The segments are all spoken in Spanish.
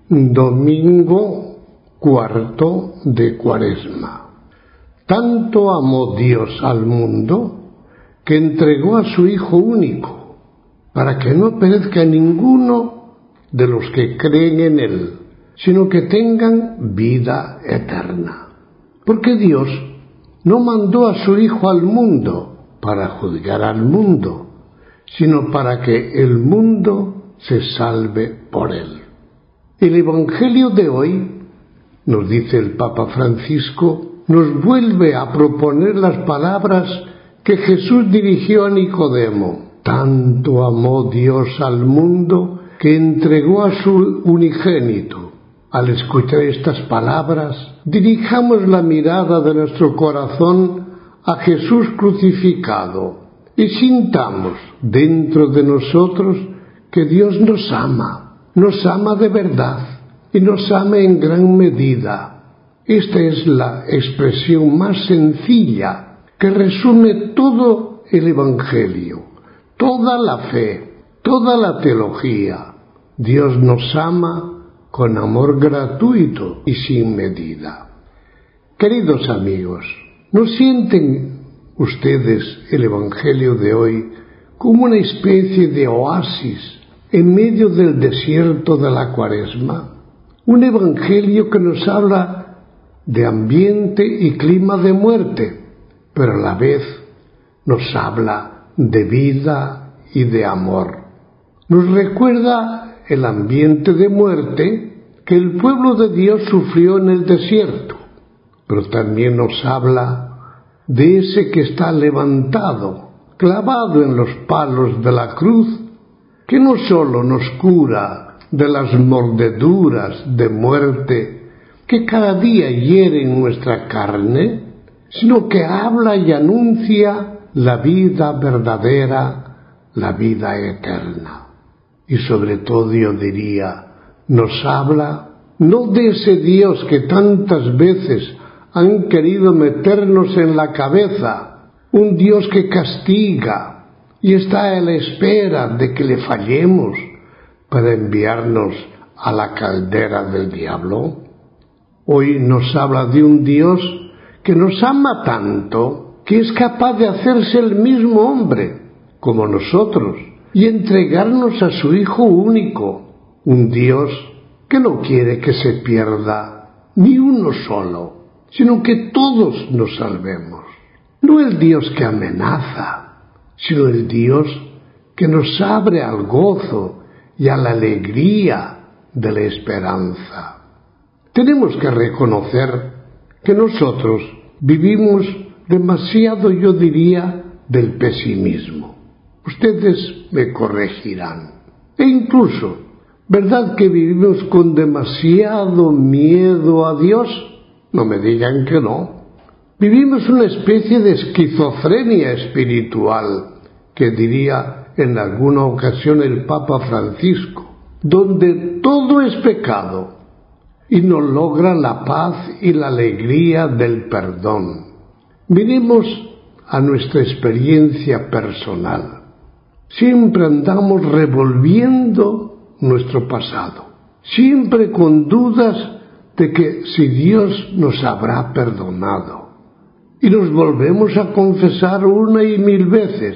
Domingo cuarto de Cuaresma. Tanto amó Dios al mundo que entregó a su Hijo único, para que no perezca ninguno de los que creen en Él, sino que tengan vida eterna. Porque Dios no mandó a su Hijo al mundo para juzgar al mundo, sino para que el mundo se salve por Él. El Evangelio de hoy, nos dice el Papa Francisco, nos vuelve a proponer las palabras que Jesús dirigió a Nicodemo. Tanto amó Dios al mundo que entregó a su unigénito. Al escuchar estas palabras, dirijamos la mirada de nuestro corazón a Jesús crucificado y sintamos dentro de nosotros que Dios nos ama de verdad y nos ama en gran medida. Esta es la expresión más sencilla que resume todo el Evangelio, toda la fe, toda la teología. Dios nos ama con amor gratuito y sin medida. Queridos amigos, ¿no sienten ustedes el Evangelio de hoy como una especie de oasis en medio del desierto de la Cuaresma? Un evangelio que nos habla de ambiente y clima de muerte, pero a la vez nos habla de vida y de amor. Nos recuerda el ambiente de muerte que el pueblo de Dios sufrió en el desierto, pero también nos habla de ese que está levantado, clavado en los palos de la cruz, que no solo nos cura de las mordeduras de muerte que cada día hieren nuestra carne, sino que habla y anuncia la vida verdadera, la vida eterna. Y sobre todo yo diría, nos habla no de ese Dios que tantas veces han querido meternos en la cabeza, un Dios que castiga y está a la espera de que le fallemos para enviarnos a la caldera del diablo. Hoy nos habla de un Dios que nos ama tanto que es capaz de hacerse el mismo hombre como nosotros y entregarnos a su Hijo único, un Dios que no quiere que se pierda ni uno solo, sino que todos nos salvemos. No el Dios que amenaza, sino el Dios que nos abre al gozo y a la alegría de la esperanza. Tenemos que reconocer que nosotros vivimos demasiado, yo diría, del pesimismo. Ustedes me corregirán. E incluso, ¿verdad que vivimos con demasiado miedo a Dios? No me digan que no. Vivimos una especie de esquizofrenia espiritual, que diría en alguna ocasión el Papa Francisco, donde todo es pecado y no logra la paz y la alegría del perdón. Miremos a nuestra experiencia personal. Siempre andamos revolviendo nuestro pasado, siempre con dudas de que si Dios nos habrá perdonado. Y nos volvemos a confesar una y mil veces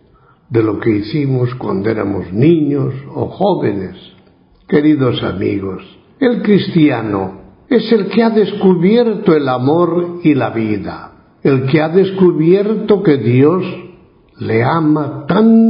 de lo que hicimos cuando éramos niños o jóvenes. Queridos amigos, el cristiano es el que ha descubierto el amor y la vida, el que ha descubierto que Dios le ama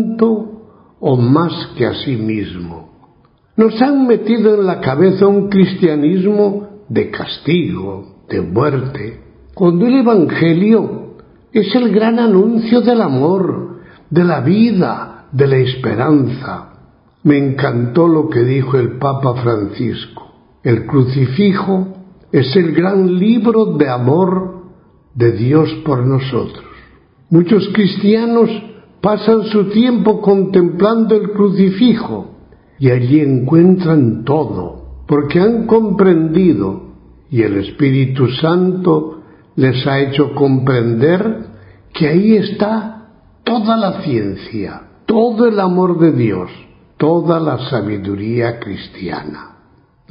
tanto o más que a sí mismo. Nos han metido en la cabeza un cristianismo de castigo, de muerte, cuando el Evangelio es el gran anuncio del amor, de la vida, de la esperanza. Me encantó lo que dijo el Papa Francisco. El crucifijo es el gran libro de amor de Dios por nosotros. Muchos cristianos pasan su tiempo contemplando el crucifijo y allí encuentran todo, porque han comprendido y el Espíritu Santo les ha hecho comprender que ahí está toda la ciencia, todo el amor de Dios, toda la sabiduría cristiana.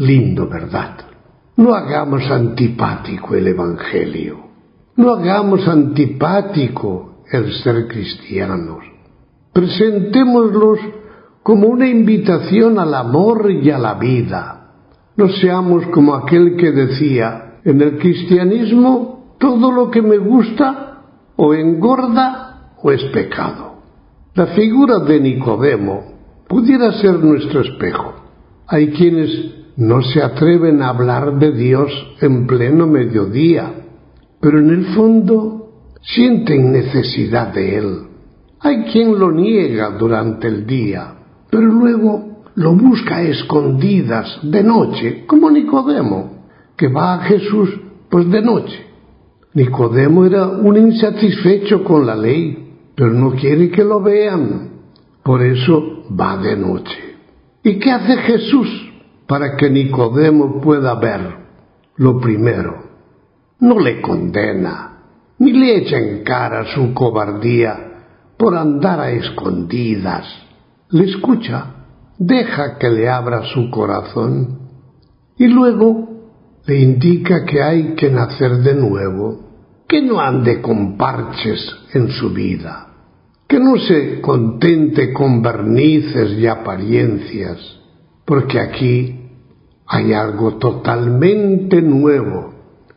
Lindo, ¿verdad? No hagamos antipático el Evangelio. No hagamos antipático el ser cristianos. Presentémoslos como una invitación al amor y a la vida. No seamos como aquel que decía, en el cristianismo todo lo que me gusta o engorda o es pecado. La figura de Nicodemo pudiera ser nuestro espejo. Hay quienes no se atreven a hablar de Dios en pleno mediodía, pero en el fondo sienten necesidad de Él. Hay quien lo niega durante el día, pero luego lo busca a escondidas de noche, como Nicodemo, que va a Jesús pues de noche. Nicodemo era un insatisfecho con la ley, pero no quiere que lo vean, por eso va de noche. ¿Y qué hace Jesús para que Nicodemo pueda ver? Lo primero, no le condena, ni le echa en cara su cobardía por andar a escondidas. Le escucha, deja que le abra su corazón y luego le indica que hay que nacer de nuevo, que no ande con parches en su vida, que no se contente con barnices y apariencias, porque aquí hay algo totalmente nuevo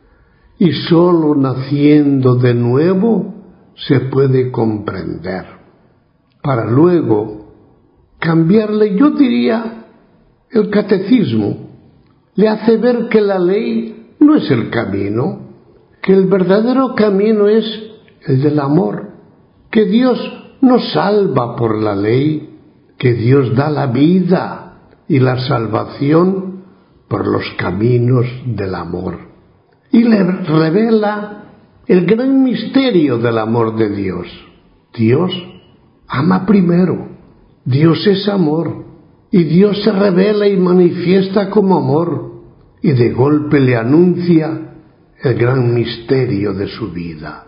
y solo naciendo de nuevo se puede comprender, para luego cambiarle, yo diría, el catecismo. Le hace ver que la ley no es el camino, que el verdadero camino es el del amor, que Dios no salva por la ley, que Dios da la vida y la salvación por los caminos del amor. Y le revela el gran misterio del amor de Dios. Dios ama primero, Dios es amor, y Dios se revela y manifiesta como amor, y de golpe le anuncia el gran misterio de su vida.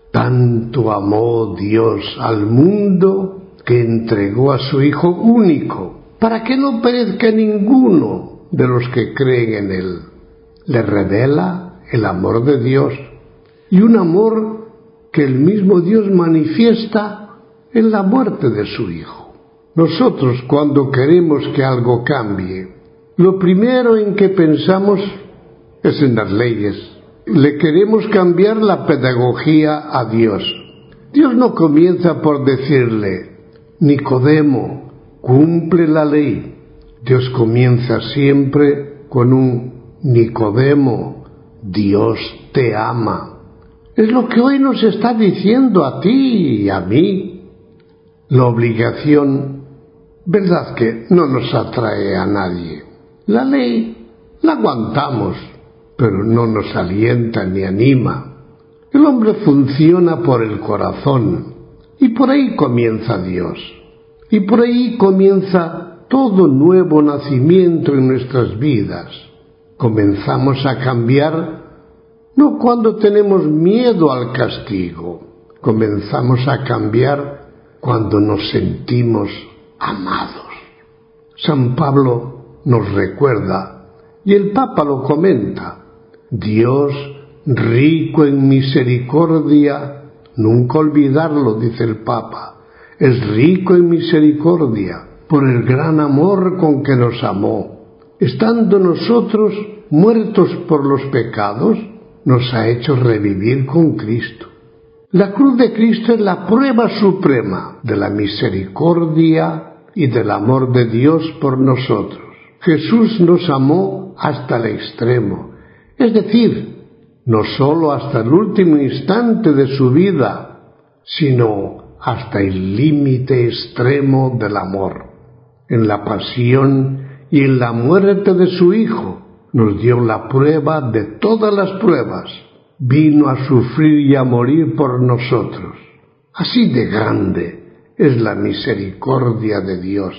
Tanto amó Dios al mundo que entregó a su Hijo único, para que no perezca ninguno de los que creen en Él. Le revela el amor de Dios, y un amor que el mismo Dios manifiesta en la muerte de su Hijo. Nosotros, cuando queremos que algo cambie, lo primero en que pensamos es en las leyes. Le queremos cambiar la pedagogía a Dios. Dios no comienza por decirle, Nicodemo, cumple la ley. Dios comienza siempre con un Nicodemo, Dios te ama. Es lo que hoy nos está diciendo a ti y a mí. La obligación, verdad que no nos atrae a nadie. La ley la aguantamos, pero no nos alienta ni anima. El hombre funciona por el corazón, y por ahí comienza Dios. Y por ahí comienza todo nuevo nacimiento en nuestras vidas. Comenzamos a cambiar no cuando tenemos miedo al castigo, comenzamos a cambiar cuando nos sentimos amados. San Pablo nos recuerda, y el Papa lo comenta, Dios rico en misericordia, nunca olvidarlo, dice el Papa, es rico en misericordia por el gran amor con que nos amó. Estando nosotros muertos por los pecados, nos ha hecho revivir con Cristo. La cruz de Cristo es la prueba suprema de la misericordia y del amor de Dios por nosotros. Jesús nos amó hasta el extremo, es decir, no sólo hasta el último instante de su vida, sino hasta el límite extremo del amor. En la pasión y en la muerte de su Hijo, nos dio la prueba de todas las pruebas. Vino a sufrir y a morir por nosotros. Así de grande es la misericordia de Dios.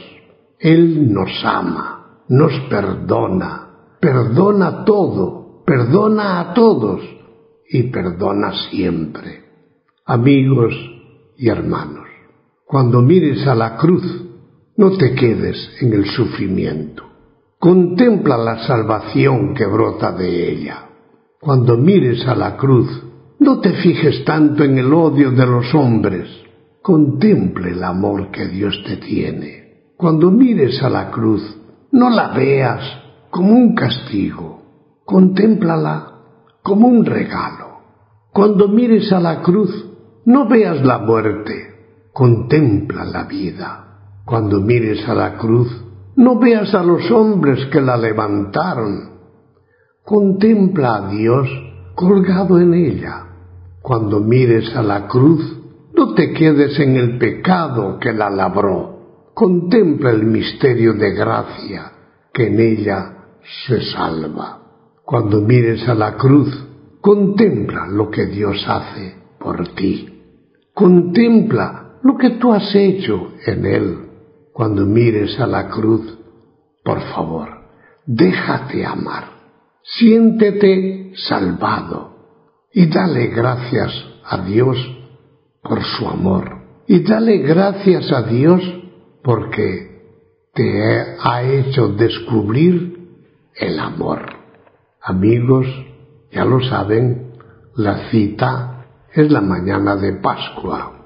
Él nos ama, nos perdona, perdona todo, perdona a todos y perdona siempre. Amigos y hermanos, cuando mires a la cruz, no te quedes en el sufrimiento. Contempla la salvación que brota de ella. Cuando mires a la cruz, no te fijes tanto en el odio de los hombres. Contemple el amor que Dios te tiene. Cuando mires a la cruz, no la veas como un castigo. Contémplala como un regalo. Cuando mires a la cruz, no veas la muerte. Contempla la vida. Cuando mires a la cruz, no veas a los hombres que la levantaron. Contempla a Dios colgado en ella. Cuando mires a la cruz, no te quedes en el pecado que la labró. Contempla el misterio de gracia que en ella se salva. Cuando mires a la cruz, contempla lo que Dios hace por ti. Contempla lo que tú has hecho en Él. Cuando mires a la cruz, por favor, déjate amar. Siéntete salvado y dale gracias a Dios por su amor. Y dale gracias a Dios porque te ha hecho descubrir el amor. Amigos, ya lo saben, la cita es la mañana de Pascua.